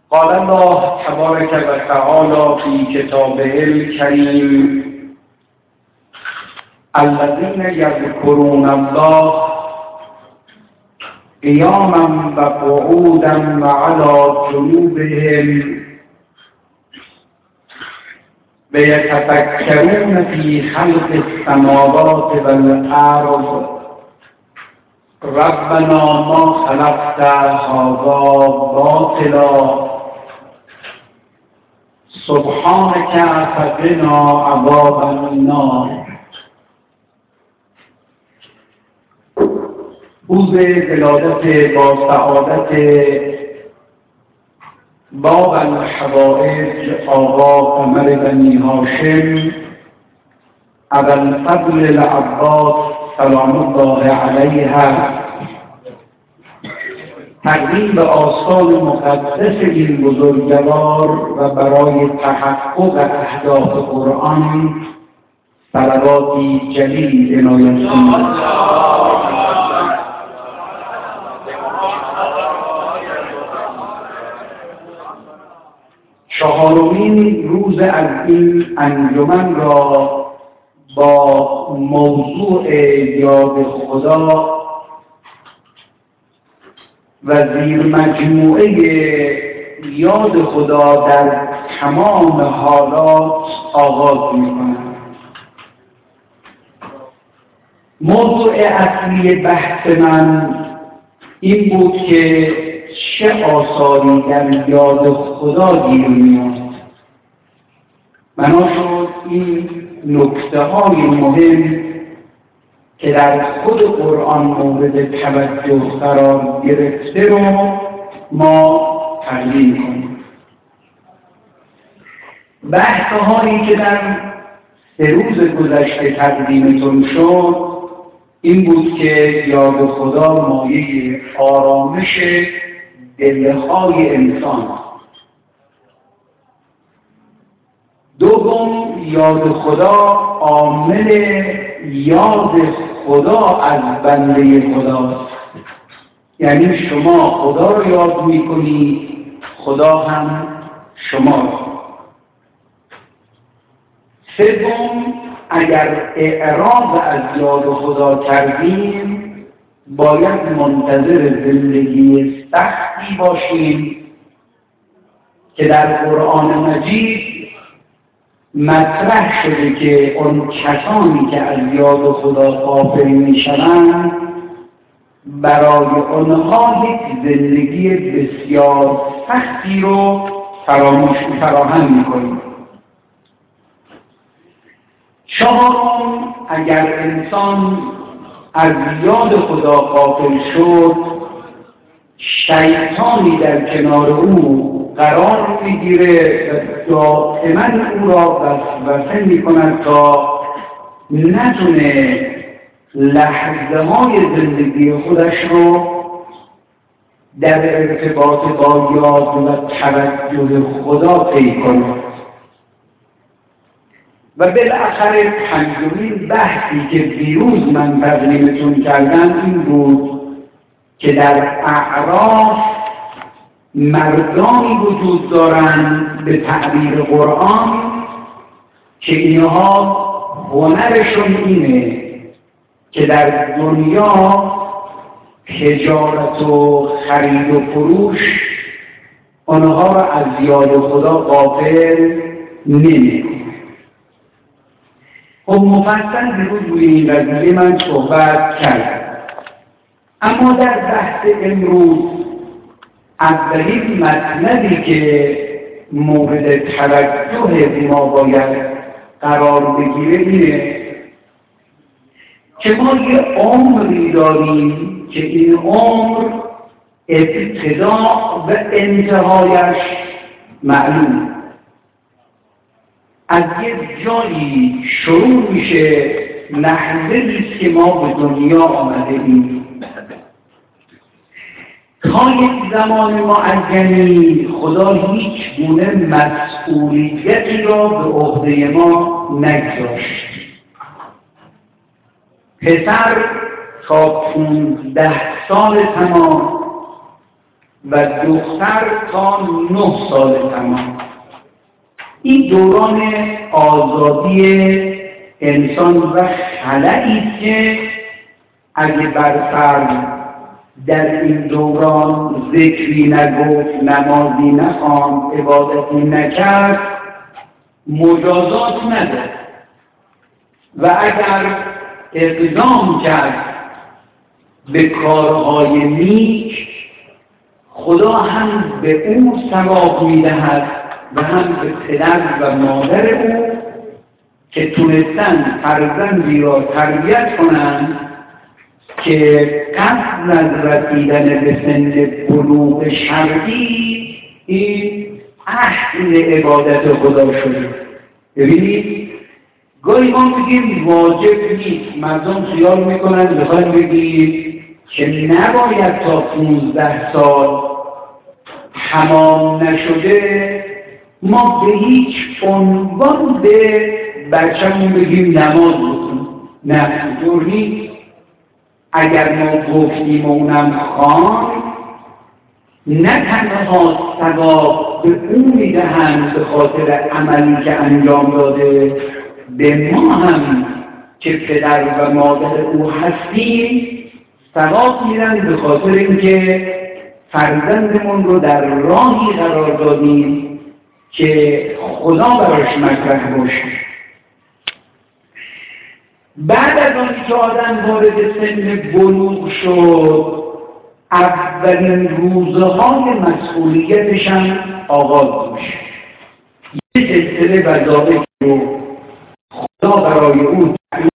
قال الله تبارك و تعالى في كتابه الكريم الذين يذكرون الله قياما وقعودا وعلى جنوبهم ويتفكرون في خلق السماوات والأرض ربنا ما خلقت هذا باطلا سبحانك فقنا عذاب النار. روز ولادت با سعادت باب الحوائج آقا عمر بنی هاشم ابوالفضل العباس سلام الله علیه تقدیم به آستان مقدس این بزرگوار و برای تحقق اهداف قرآن صلواتی جلیل عنایت کنید. چهارمین روز از این انجمن را با موضوع یاد خدا و زیر مجموعه یاد خدا در تمام حالات آغاز می‌کنم. موضوع اصلی بحث من این بود که چه آثاری در یاد خدا گیر میاد. بنا شد این نکته‌های مهم که در خود قرآن مورد توجه قرار گرفته رو ما تقدیم کنیم. بحث‌هایی که در 3 روز گذشته تقدیمتون شد این بود که یاد خدا مایه آرامش دلهای انسان. دوم، یاد خدا عامل یاد خدا از بنده خداست. یعنی شما خدا رو یاد میکنی، خدا هم شما رو. سوم، اگر اعراض از یاد خدا کردیم باید منتظر زندگی سختی باشیم که در قرآن مجید مطرح شده که اون کسانی که از یاد خدا غافل میشوند برای آنها یک زندگی بسیار سختی رو فراهم میکنیم. چهارم، اگر انسان از یاد خدا غافل شد شیطانی در کنار او قرار میگیره و دائما او را وسوسه میکند تا نتونه لحظه های زندگی خودش رو در ارتباط با یاد و توجه خدا طی کند. و بالاخره پنجمین بحثی که دیروز من تقدیمتون کردم این بود که در اعراف مردانی وجود دارند به تعبیر قرآن که اینها هنرشون اینه که در دنیا تجارت و خرید و فروش آنها را از یاد خدا غافل نمی‌کنه. خب مفصل دیروز روی این قضیه من صحبت کردم، اما در بحث امروز اولین مطلبی که مورد توجه ما باید قرار بگیره اینه که ما یه عمری داریم که این عمر ابتدا و انتهایش معلوم. از یک جایی شروع میشه لحظه‌ای که ما به دنیا آمده ایم تا یک زمان معینی خدا هیچ گونه مسئولیتی را به عهده ما نگذاشت. پسر تا 15 سال تمام و دختر تا 9 سال تمام. این دوران آزادی انسان و خلایی است که اگه بر فرد در این دوران ذکری نگفت، نمازی نخواند، عبادتی نکرد، مجازات ندارد و اگر اقدام کرد به کارهای نیک، خدا هم به او ثواب می‌دهد و هم به پدر و مادر او که تونستن فرزندی را تربیت کنند که قبل از رسیدن به سن بلوغ شرعی این اهل عبادت خدا شده. ببینید گاهی ما بگیم واجب نیست، مردم خیال میکنن بخواهیم بگیم که نباید تا 15 سال حمام نشده ما به هیچ عنوان به بچه‌مون بگیم نماز بکن. نه، اینطور نیست. اگر ما گفتیم و اونم خواند، نه تنها ثواب به اون میدهند به خاطر عملی که انجام داده، به ما هم که پدر و مادر او هستیم ثواب میدن به خاطر اینکه فرزندمون رو در راهی قرار دادیم که خدا براش مطرح باشه. بعد از آنکه که آدم وارد سن بلوغ شد، اولین روزهای مسئولیتش هم آغاز میشه. یه سلسله وظایف رو خدا برای او